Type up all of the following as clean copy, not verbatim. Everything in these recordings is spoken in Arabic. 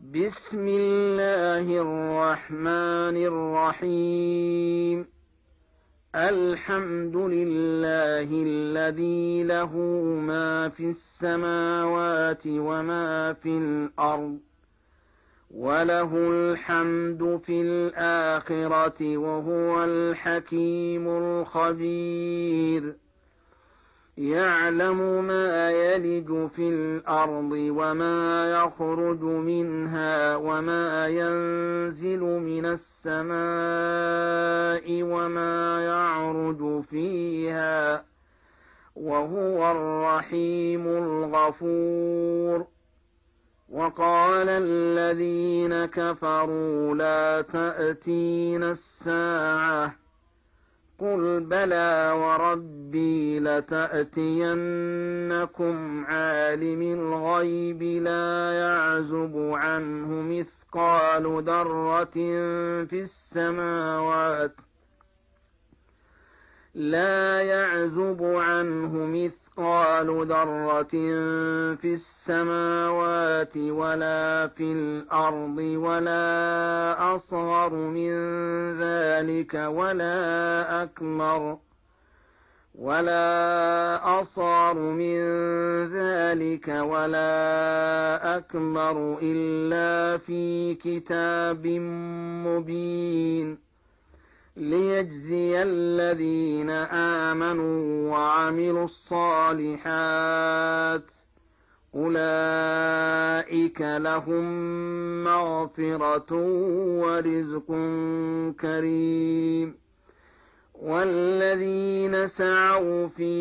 بسم الله الرحمن الرحيم. الحمد لله الذي له ما في السماوات وما في الأرض، وله الحمد في الآخرة، وهو الحكيم الخبير. يعلم ما يلج في الأرض وما يخرج منها، وما ينزل من السماء وما يعرج فيها، وهو الرحيم الغفور. وقال الذين كفروا لا تأتينا الساعة، قل بلى وربي لتأتينكم عالم الغيب لا يعزب عنه مثقال ذرة في السماوات ولا في الأرض، ولا أصغر من ذلك ولا أكبر إلا في كتاب مبين، ليجزي الذين آمنوا وعملوا الصالحات، أولئك لهم مغفرة ورزق كريم. والذين سعوا في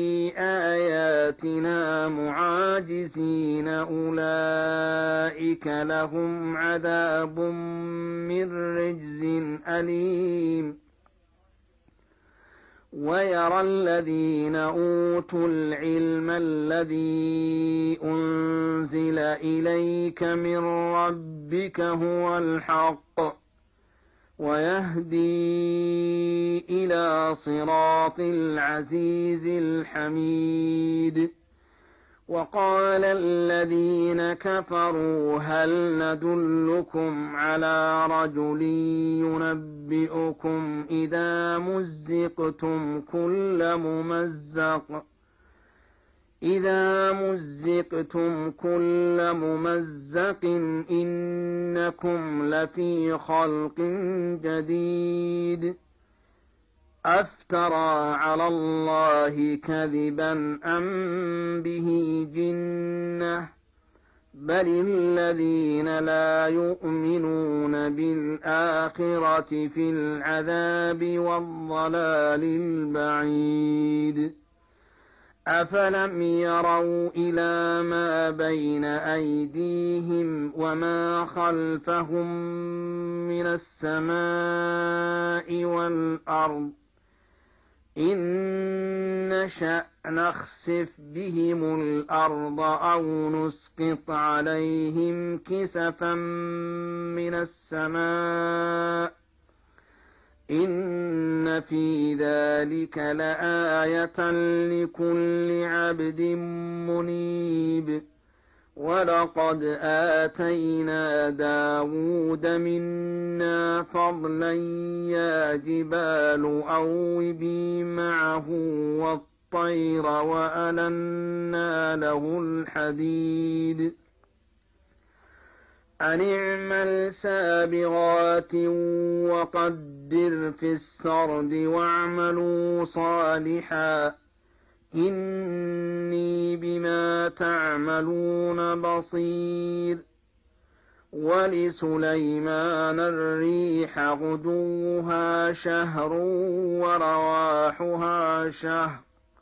آياتنا معاجزين أولئك لهم عذاب من رجز أليم. ويرى الذين أوتوا العلم الذي أنزل إليك من ربك هو الحق، ويهدي إلى صراط العزيز الحميد. وقال الذين كفروا هل ندلكم على رجل ينبئكم إذا مزقتم كل ممزق إنكم لفي خلق جديد. أفترى على الله كذبا أم به جنة؟ بل الذين لا يؤمنون بالآخرة في العذاب والضلال البعيد. أفلم يروا إلى ما بين أيديهم وما خلفهم من السماء والأرض، إن نشأ نخسف بهم الأرض أو نسقط عليهم كسفا من السماء، إن في ذلك لآية لكل عبد منيب. ولقد آتينا داود منا فضلا يا جبال أوبي معه والطير وألنا له الحديد، أن اعمل سابغات وقدر في السرد واعملوا صالحا إني بما تعملون بصير. ولسليمان الريح غدوها شهر ورواحها شهر،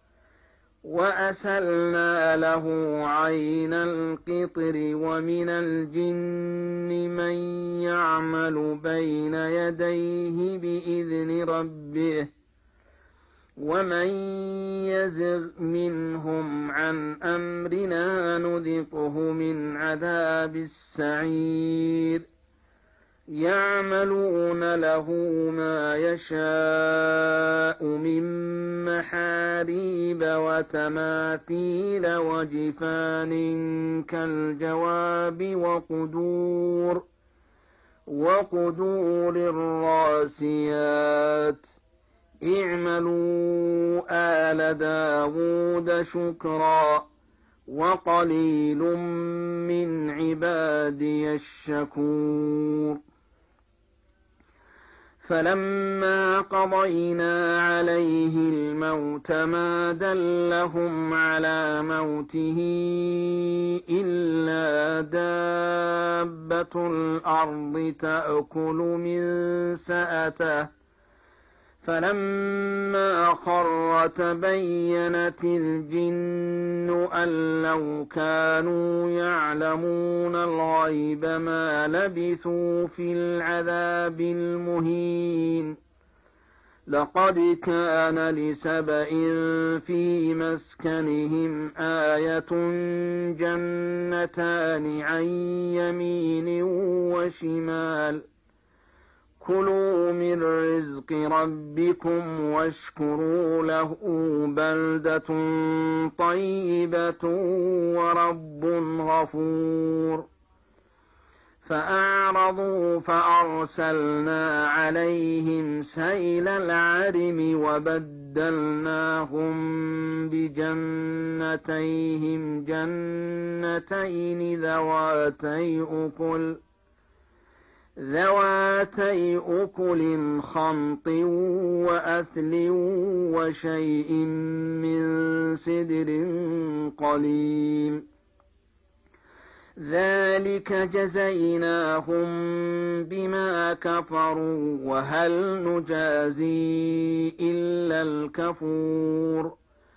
وأسلنا له عين القطر، ومن الجن من يعمل بين يديه بإذن ربه، ومن يزغ منهم عن أمرنا نذقه من عذاب السعير. يعملون له ما يشاء من محاريب وتماثيل وجفان كالجواب وقدور الراسيات اعملوا آل داود شكرا وقليل من عبادي الشكور فلما قضينا عليه الموت ما دلهم على موته إلا دابة الأرض تأكل من سأته فلما خر تبينت الجن أن لو كانوا يعلمون الغيب ما لبثوا في العذاب المهين لقد كان لسبإ في مسكنهم آية جنتان عن يمين وشمال كلوا من رزق ربكم واشكروا له بلدة طيبة ورب غفور فأعرضوا فأرسلنا عليهم سيل العرم وبدلناهم بجنتيهم جنتين ذواتي أكل خمط وأثل وشيء من سدر قليل ذلك جزيناهم بما كفروا وهل نجازي إلا الكفور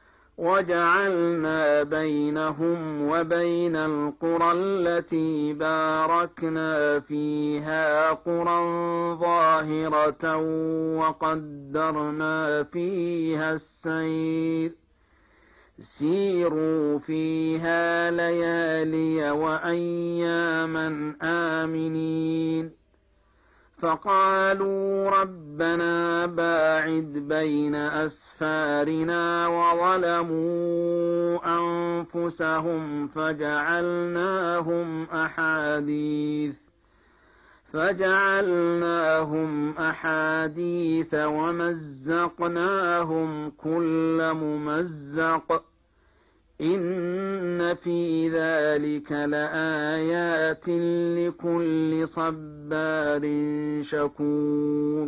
وجعلنا بينهم وبين القرى التي باركنا فيها قرى ظاهرة وقدرنا فيها السير سيروا فيها ليالي وأياما آمنين فقالوا ربنا باعد بين أسفارنا وظلموا أنفسهم فجعلناهم أحاديث ومزقناهم كل ممزق إن في ذلك لآيات لكل صبار شكور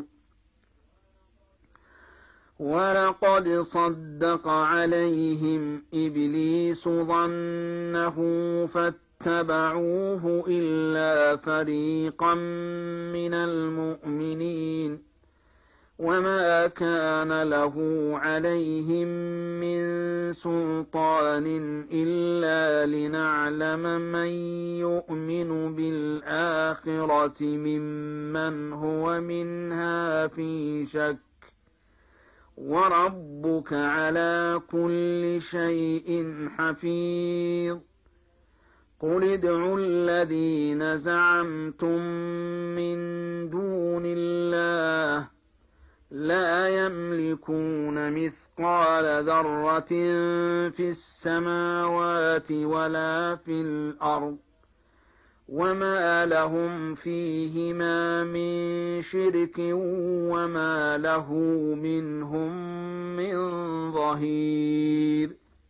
ولقد صدق عليهم إبليس ظنه فاتبعوه إلا فريقا من المؤمنين وما كان له عليهم من سلطان إلا لنعلم من يؤمن بالآخرة ممن هو منها في شك وربك على كل شيء حفيظ قل ادعوا الذين زعمتم من دون الله لا يملكون مثقال ذرة في السماوات ولا في الأرض وما لهم فيهما من شرك وما له منهم من ظهير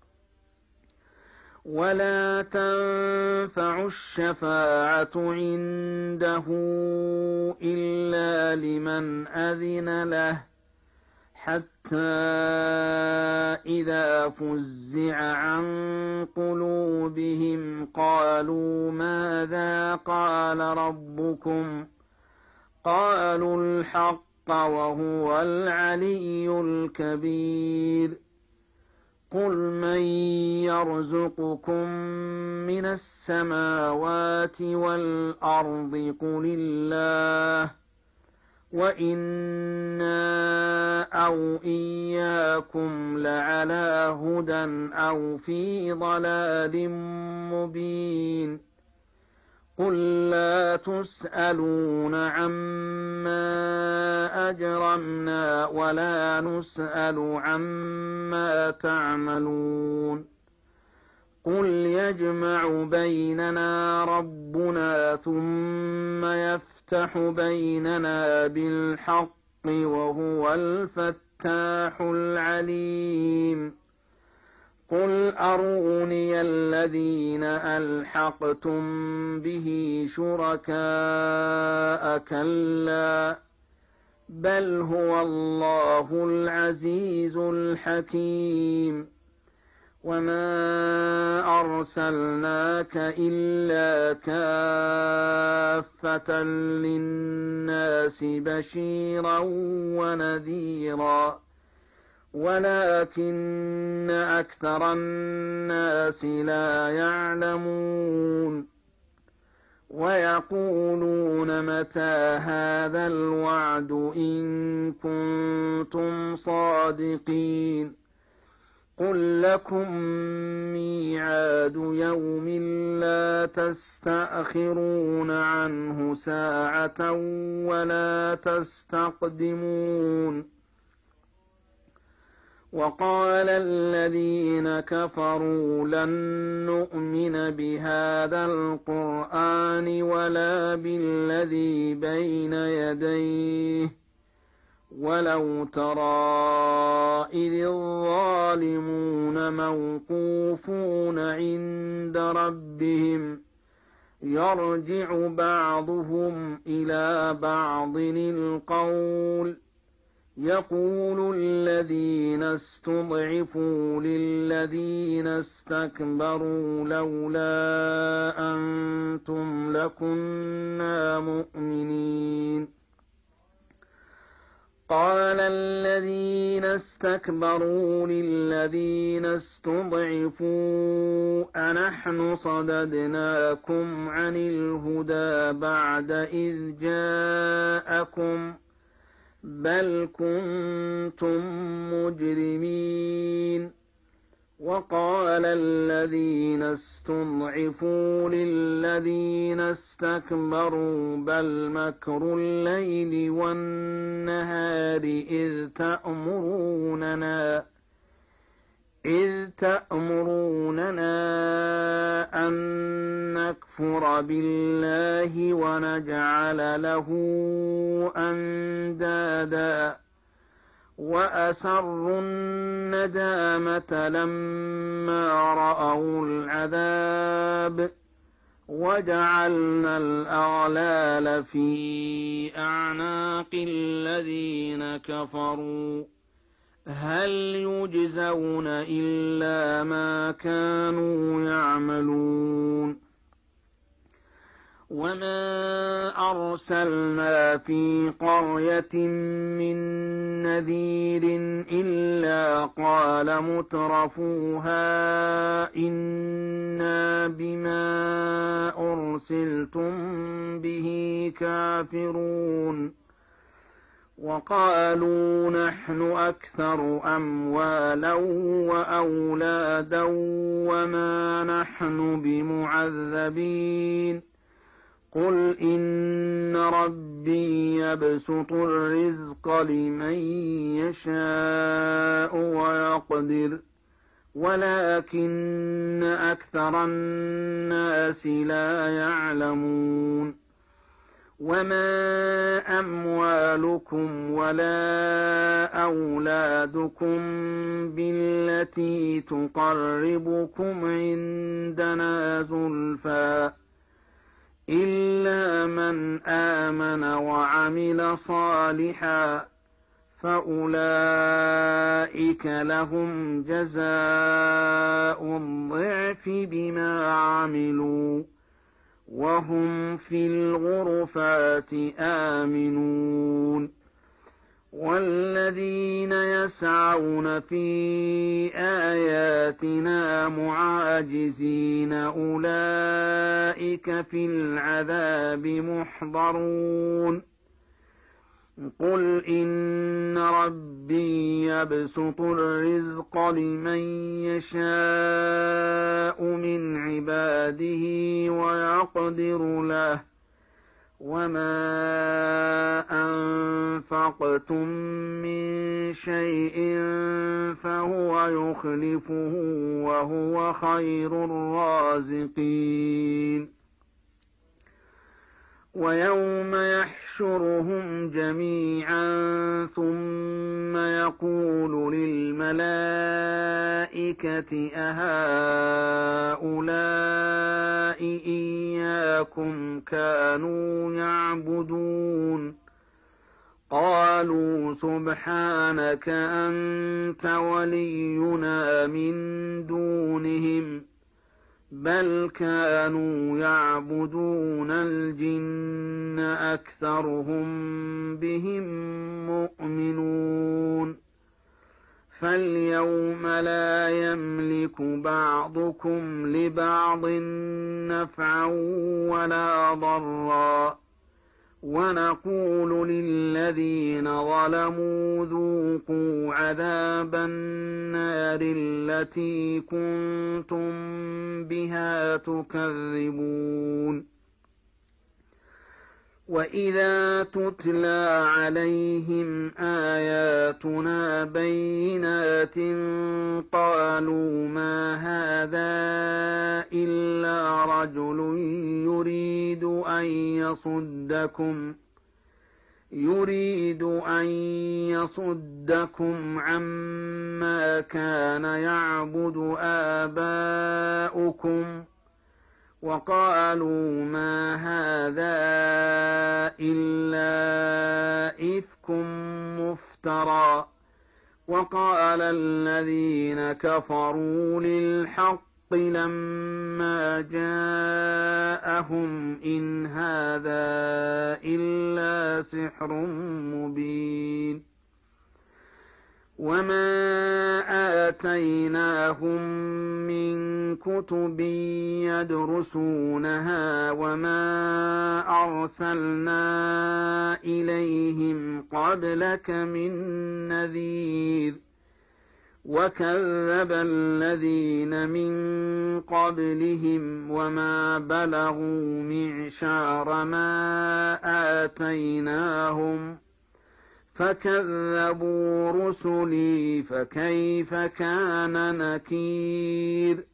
ولا تنفع الشفاعة عنده إلا لمن أذن له حتى إذا فزع عن قلوبهم قالوا ماذا قال ربكم قالوا الحق وهو العلي الكبير قل من يرزقكم من السماوات والأرض قل الله وإنا أو إياكم لعلى هدى أو في ضلال مبين قل لا تسألون عما أجرمنا ولا نسأل عما تعملون قل يجمع بيننا ربنا ثم يفتح بيننا بالحق وهو الفتاح العليم قل أروني الذين ألحقتم به شركاء كلا بل هو الله العزيز الحكيم وما أرسلناك إلا كافة للناس بشيرا ونذيرا ولكن أكثر الناس لا يعلمون ويقولون متى هذا الوعد إن كنتم صادقين قل لكم ميعاد يوم لا تستأخرون عنه ساعة ولا تستقدمون وقال الذين كفروا لن نؤمن بهذا القرآن ولا بالذي بين يديه ولو ترى إذ الظالمون موقوفون عند ربهم يرجع بعضهم إلى بعض القول يقول الذين استضعفوا للذين استكبروا لولا أنتم لكنا مؤمنين قال الذين استكبروا للذين استضعفوا أنحن صددناكم عن الهدى بعد إذ جاءكم بل كنتم مجرمين وقال الذين استضعفوا للذين استكبروا بل مكر الليل والنهار إذ تأمروننا أن نكفر بالله ونجعل له أندادا وأسروا الندامة لما رأوا العذاب وجعلنا الأغلال في أعناق الذين كفروا هل يجزون إلا ما كانوا يعملون وما أرسلنا في قرية من نذير إلا قال مترفوها إنا بما أرسلتم به كافرون وقالوا نحن أكثر أموالا وأولادا وما نحن بمعذبين قل إن ربي يبسط الرزق لمن يشاء ويقدر ولكن أكثر الناس لا يعلمون وما أموالكم ولا أولادكم بالتي تقربكم عندنا زلفى إلا من آمن وعمل صالحا فأولئك لهم جزاء الضعف بما عملوا وهم في الغرفات آمنون والذين يسعون في آياتنا معاجزين أولئك في العذاب محضرون قل إن ربي يبسط الرزق لمن يشاء من عباده ويقدر له وما أنفقتم من شيء فهو يخلفه وهو خير الرازقين ويوم يحشرهم جميعا ثم يقول للملائكة أهؤلاء إياكم كانوا يعبدون قالوا سبحانك أنت ولينا من دونهم بل كانوا يعبدون الجن أكثرهم بهم مؤمنون فاليوم لا يملك بعضكم لبعض نفعا ولا ضرا ونقول للذين ظلموا ذوقوا عذاب النار التي كنتم بها تكذبون وإذا تتلى عليهم آياتنا بينات قالوا ما هذا إلا رجل يريد أن يصدكم عما كان يعبد آباؤكم وقالوا ما هذا إلا إفك مفترى وقال الذين كفروا للحق لما جاءهم إن هذا إلا سحر مبين وما آتيناهم من كتب يدرسونها وما أرسلنا إليهم قبلك من نذير وكذب الذين من قبلهم وما بلغوا معشار ما آتيناهم فكذبوا رسلي فكيف كان نكير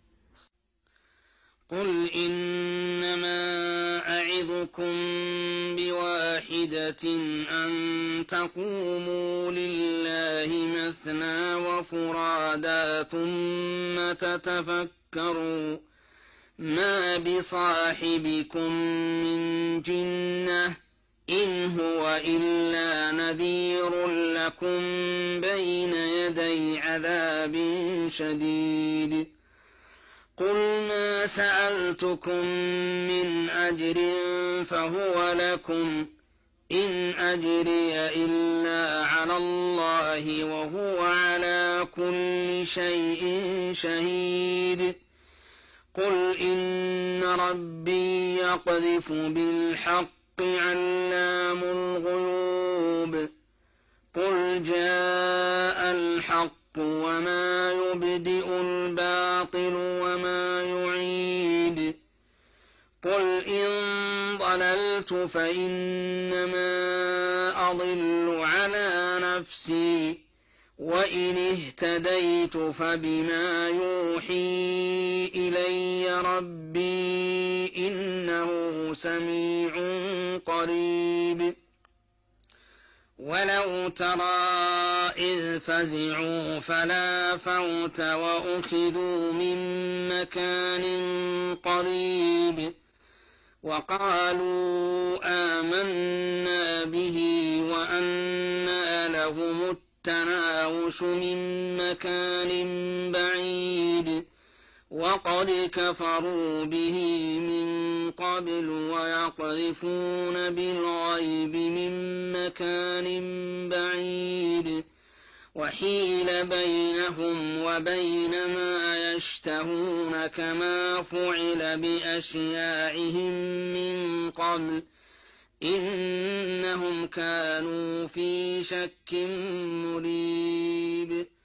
قل إنما أعظكم بواحدة أن تقوموا لله مثنى وفرادا ثم تتفكروا ما بصاحبكم من جنة إن هو إلا نذير لكم بين يدي عذاب شديد قل ما سألتكم من أجر فهو لكم إن أجري إلا على الله وهو على كل شيء شهيد قل إن ربي يقذف بالحق علام الغيوب قل جاء الحق وما يبدئ الباطل وما يعيد قل إن ضللت فإنما أضل على نفسي وإن اهتديت فبما يوحي إلي ربي إنه سميع قريب ولو ترى إذ فزعوا فلا فوت وأخذوا من مكان قريب وقالوا آمنا به وأنى لهم التناوش من مكان بعيد وقد كفروا به من قبل ويقذفون بالغيب من مكان بعيد وحيل بينهم وبين ما يشتهون كما فعل بأشياعهم من قبل إنهم كانوا في شك مريب